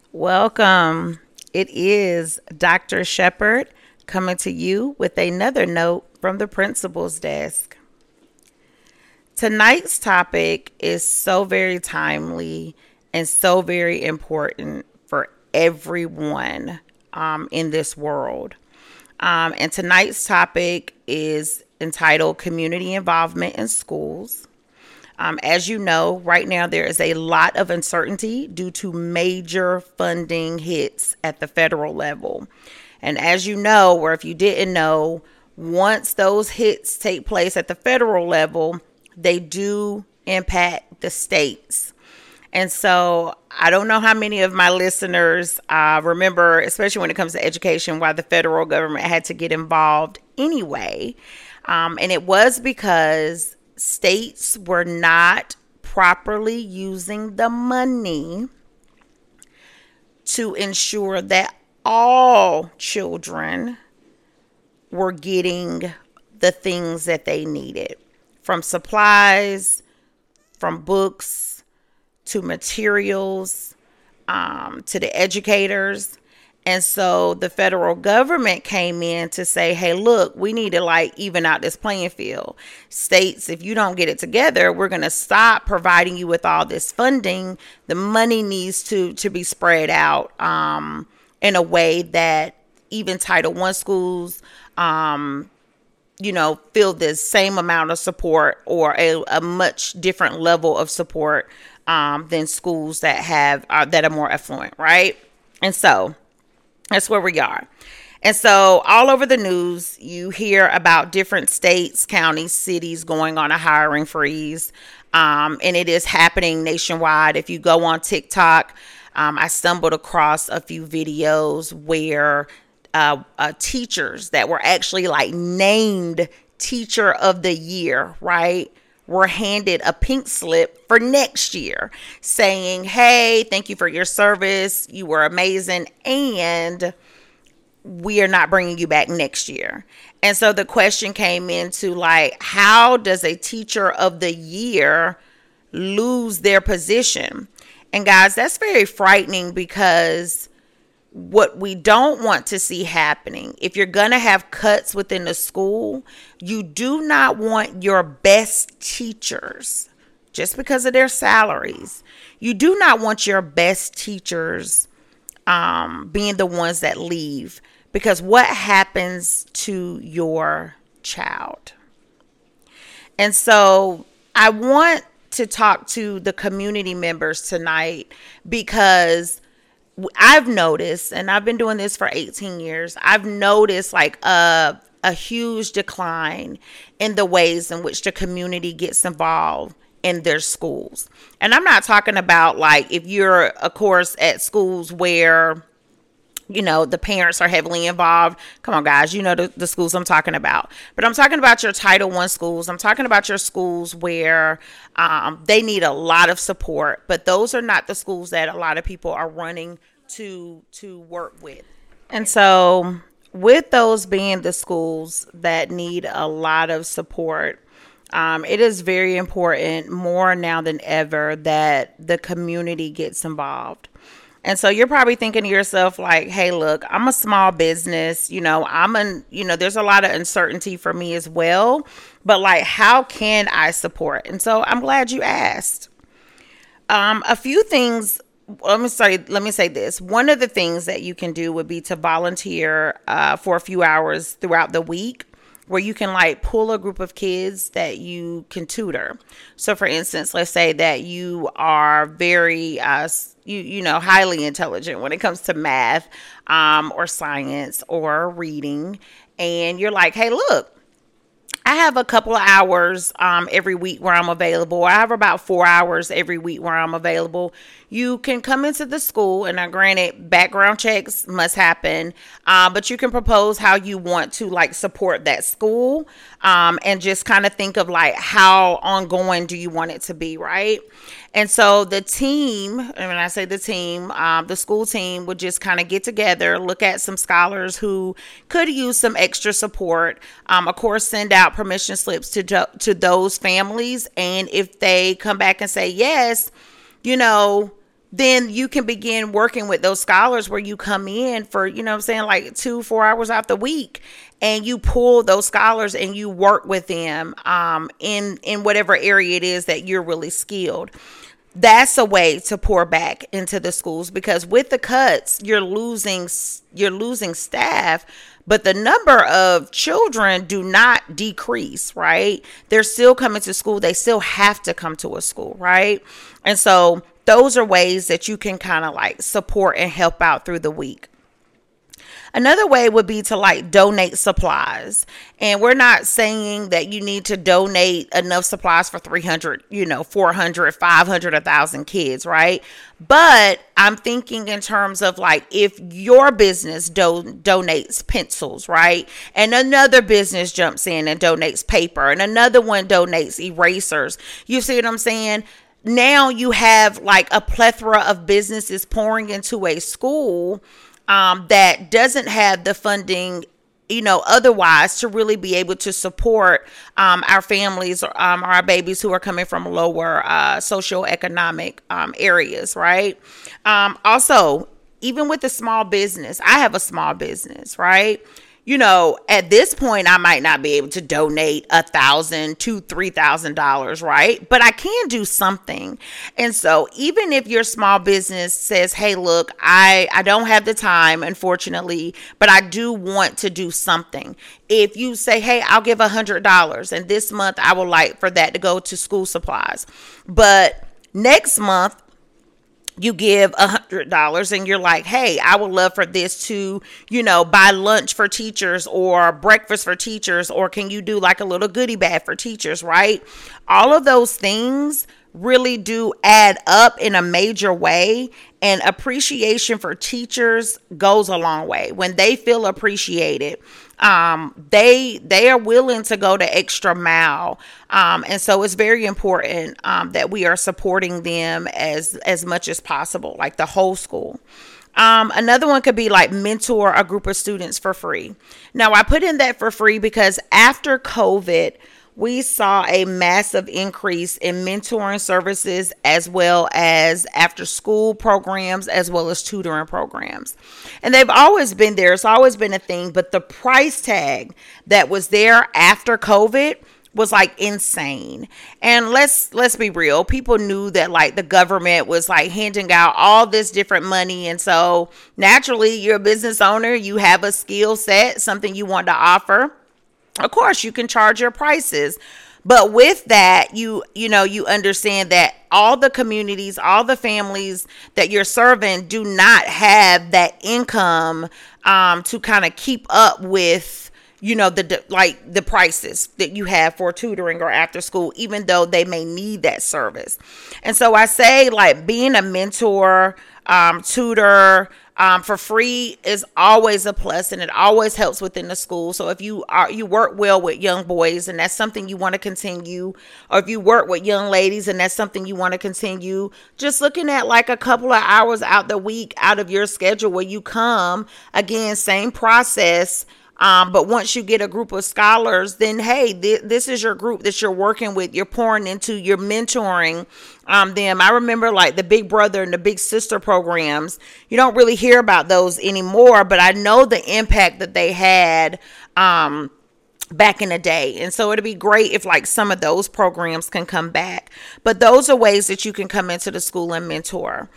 Welcome. It is Dr. Shepherd coming to you with another note from the principal's desk. Tonight's topic is so very timely and so very important for everyone in this world. And tonight's topic is entitled Community Involvement in Schools. As you know, right now there is a lot of uncertainty due to major funding hits at the federal level. And as you know, or if you didn't know, once those hits take place at the federal level, they do impact the states. And so I don't know how many of my listeners remember, especially when it comes to education, why the federal government had to get involved anyway. And it was because states were not properly using the money to ensure that all children were getting the things that they needed, from supplies, from books, to materials, to the educators. And so the federal government came in to say, hey, look, we need to even out this playing field. States, if you don't get it together, we're going to stop providing you with all this funding. The money needs to be spread out in a way that even Title I schools, feel the same amount of support or a much different level of support than schools that are more affluent, right? And so that's where we are. And so all over the news, you hear about different states, counties, cities going on a hiring freeze. And it is happening nationwide. If you go on TikTok, I stumbled across a few videos where teachers that were actually named Teacher of the Year, right, were handed a pink slip for next year saying, hey, thank you for your service. You were amazing. And we are not bringing you back next year. And so the question came into how does a Teacher of the Year lose their position? And guys, that's very frightening, because what we don't want to see happening, if you're going to have cuts within the school, you do not want your best teachers, just because of their salaries, you do not want your best teachers being the ones that leave, because what happens to your child? And so I want to talk to the community members tonight, because I've noticed, and I've been doing this for 18 years, I've noticed a huge decline in the ways in which the community gets involved in their schools. And I'm not talking about if you're, of course, at schools where the parents are heavily involved. Come on, guys, the schools I'm talking about. But I'm talking about your Title I schools. I'm talking about your schools where they need a lot of support. But those are not the schools that a lot of people are running to work with. And so with those being the schools that need a lot of support, it is very important, more now than ever, that the community gets involved. And so you're probably thinking to yourself, hey, look, I'm a small business, there's a lot of uncertainty for me as well, but how can I support? And so I'm glad you asked. A few things, let me say this. One of the things that you can do would be to volunteer for a few hours throughout the week, where you can pull a group of kids that you can tutor. So for instance, let's say that you are very highly intelligent when it comes to math or science or reading, and you're hey, look, I have a couple of hours every week where I'm available. I have about 4 hours every week where I'm available. You can come into the school, and now granted, background checks must happen, but you can propose how you want to support that school, and just kind of think of how ongoing do you want it to be, right? And so the team, and when I say the team, the school team would just kind of get together, look at some scholars who could use some extra support, of course, send out permission slips to those families. And if they come back and say, yes, then you can begin working with those scholars where you come in for, you know what I'm saying, like 2-4 hours out the week, and you pull those scholars and you work with them in whatever area it is that you're really skilled. That's a way to pour back into the schools, because with the cuts, you're losing staff, but the number of children do not decrease, right? They're still coming to school. They still have to come to a school, right? And so those are ways that you can kind of like support and help out through the week. Another way would be to like donate supplies. And we're not saying that you need to donate enough supplies for 300, 400, 500, 1,000 kids, right? But I'm thinking in terms of like, if your business donates pencils, right? And another business jumps in and donates paper, and another one donates erasers. You see what I'm saying? Now you have like a plethora of businesses pouring into a school that doesn't have the funding, otherwise to really be able to support our families or our babies who are coming from lower socioeconomic areas, right? Also, even with a small business, I have a small business, right? At this point, I might not be able to donate $1,000 to $3,000, right? But I can do something. And so even if your small business says, hey, look, I don't have the time, unfortunately, but I do want to do something. If you say, hey, I'll give $100, and this month I would like for that to go to school supplies, but next month you give $100 and you're like, hey, I would love for this to, buy lunch for teachers or breakfast for teachers, or can you do like a little goodie bag for teachers, right? All of those things really do add up in a major way, and appreciation for teachers goes a long way. When they feel appreciated, they are willing to go the extra mile, and so it's very important that we are supporting them as much as possible, like the whole school. Another one could be like mentor a group of students for free. Now, I put in that for free because after COVID, we saw a massive increase in mentoring services, as well as after school programs, as well as tutoring programs. And they've always been there. It's always been a thing. But the price tag that was there after COVID was like insane. And let's be real. People knew that like the government was like handing out all this different money. And so naturally, you're a business owner. You have a skill set, something you want to offer. Of course, you can charge your prices, but with that, you understand that all the communities, all the families that you're serving do not have that income to kind of keep up with, the prices that you have for tutoring or after school, even though they may need that service. And so I say, like, being a mentor, tutor, for free is always a plus, and it always helps within the school. So if you work well with young boys and that's something you want to continue, or if you work with young ladies and that's something you want to continue, just looking at like a couple of hours out the week out of your schedule where you come, again, same process. But once you get a group of scholars, then, hey, this is your group that you're working with. You're pouring into, you're mentoring them. I remember like the Big Brother and the Big Sister programs. You don't really hear about those anymore, but I know the impact that they had back in the day. And so it'd be great if like some of those programs can come back. But those are ways that you can come into the school and mentor.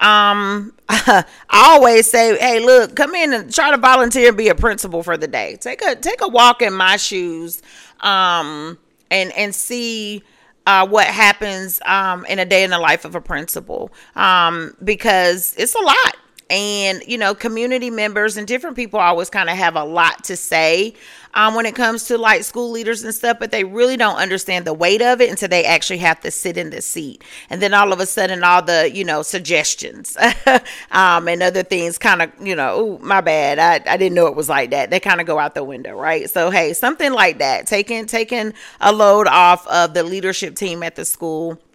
I always say, hey, look, come in and try to volunteer and be a principal for the day. Take a walk in my shoes, and see what happens in a day in the life of a principal, because it's a lot. And, community members and different people always kind of have a lot to say when it comes to like school leaders and stuff, but they really don't understand the weight of it until they actually have to sit in the seat. And then all of a sudden, all the, suggestions and other things kind of, oh, my bad. I didn't know it was like that. They kind of go out the window, right? So, hey, something like that, taking a load off of the leadership team at the school.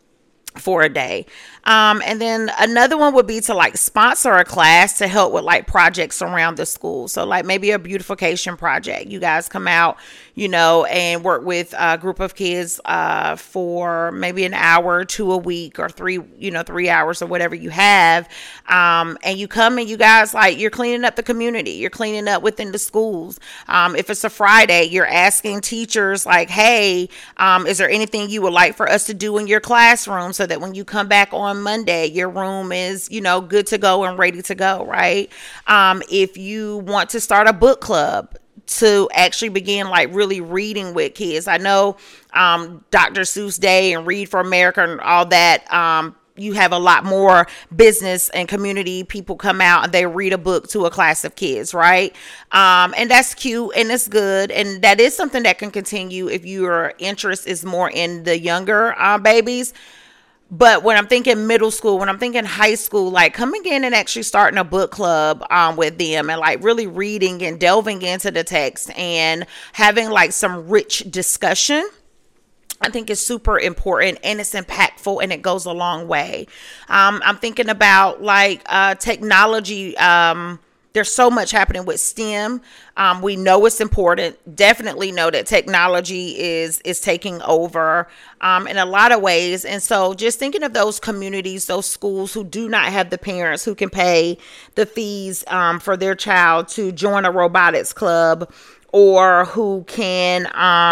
for a day. And then another one would be to like sponsor a class to help with like projects around the school. So like maybe a beautification project. You guys come out, and work with a group of kids for maybe an hour or two a week, or 3 hours or whatever you have. And you come and you guys, like, you're cleaning up the community. You're cleaning up within the schools. If it's a Friday, you're asking teachers like, hey, is there anything you would like for us to do in your classroom so that when you come back on Monday, your room is, good to go and ready to go, right? If you want to start a book club to actually begin like really reading with kids. I know Dr. Seuss Day and Read for America and all that, you have a lot more business and community people come out and they read a book to a class of kids, right? And that's cute and it's good. And that is something that can continue if your interest is more in the younger babies. But when I'm thinking middle school, when I'm thinking high school, like coming in and actually starting a book club with them and like really reading and delving into the text and having like some rich discussion, I think is super important and it's impactful and it goes a long way. I'm thinking about like technology. There's so much happening with STEM. We know it's important. Definitely know that technology is taking over in a lot of ways. And so just thinking of those communities, those schools who do not have the parents who can pay the fees for their child to join a robotics club, or who can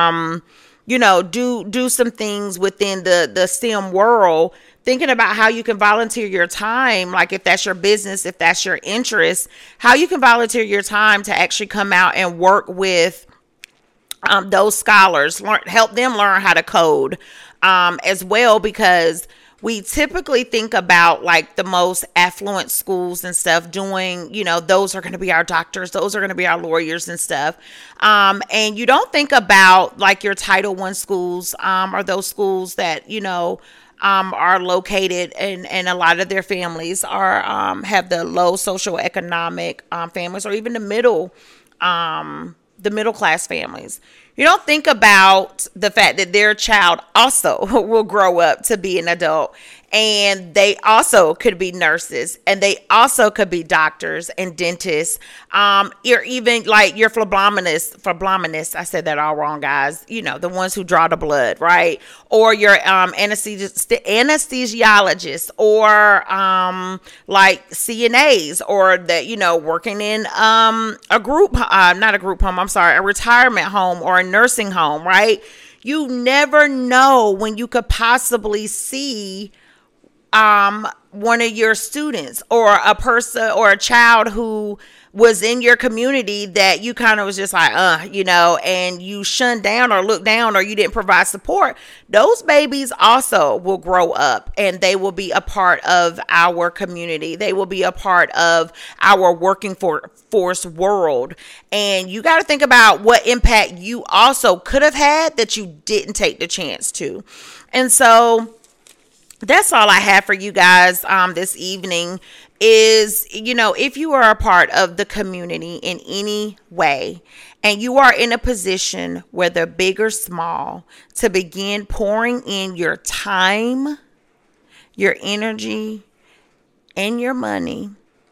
do some things within the STEM world, thinking about how you can volunteer your time, like if that's your business, if that's your interest, how you can volunteer your time to actually come out and work with those scholars, help them learn how to code as well, because we typically think about like the most affluent schools and stuff doing, those are going to be our doctors, those are going to be our lawyers and stuff. And you don't think about like your Title I schools or those schools that, are located and a lot of their families are have the low socioeconomic families, or even the middle class families. You don't think about the fact that their child also will grow up to be an adult, and they also could be nurses, and they also could be doctors and dentists. You're even like your phlebotomists. I said that all wrong, guys. The ones who draw the blood, right? Or your anesthesiologists, or like CNAs, or that working in a retirement home or a nursing home, right? You never know when you could possibly see one of your students or a person or a child who was in your community that you kind of was just like, and you shunned down or looked down, or you didn't provide support. Those babies also will grow up and they will be a part of our community. They will be a part of our working force world. And you got to think about what impact you also could have had that you didn't take the chance to. And so that's all I have for you guys this evening is, if you are a part of the community in any way and you are in a position, whether big or small, to begin pouring in your time, your energy, and your money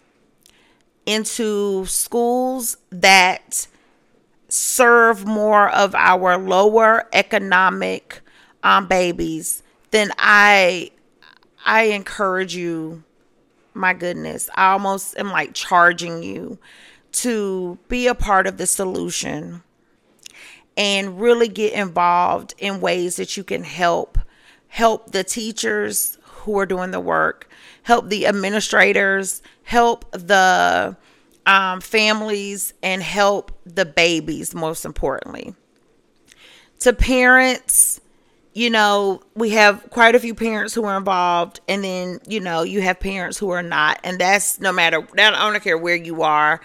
into schools that serve more of our lower economic babies, then I encourage you, my goodness, I almost am like charging you to be a part of the solution and really get involved in ways that you can help the teachers who are doing the work, help the administrators, help the families, and help the babies, most importantly. To parents, we have quite a few parents who are involved, and then, you have parents who are not. And that's no matter, I don't care where you are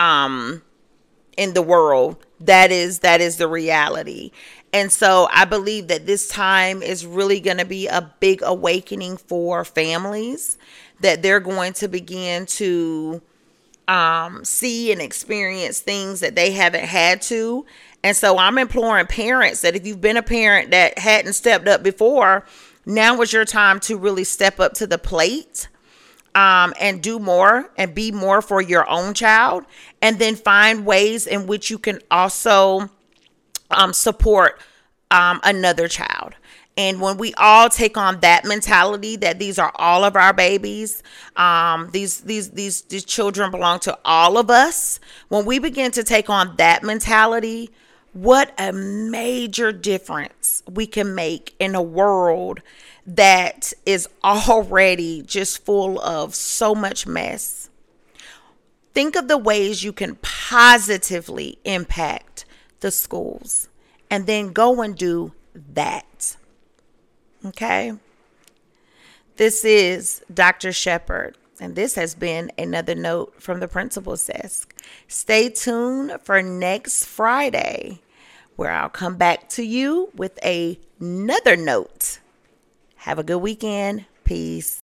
in the world, that is the reality. And so I believe that this time is really going to be a big awakening for families, that they're going to begin to see and experience things that they haven't had to. And so I'm imploring parents that if you've been a parent that hadn't stepped up before, Now is your time to really step up to the plate, and do more and be more for your own child, and then find ways in which you can also support another child. And when we all take on that mentality that these are all of our babies, these children belong to all of us. When we begin to take on that mentality, what a major difference we can make in a world that is already just full of so much mess. Think of the ways you can positively impact the schools, and then go and do that. Okay? This is Dr. Shepherd, and this has been another note from the principal's desk. Stay tuned for next Friday, where I'll come back to you with another note. Have a good weekend. Peace.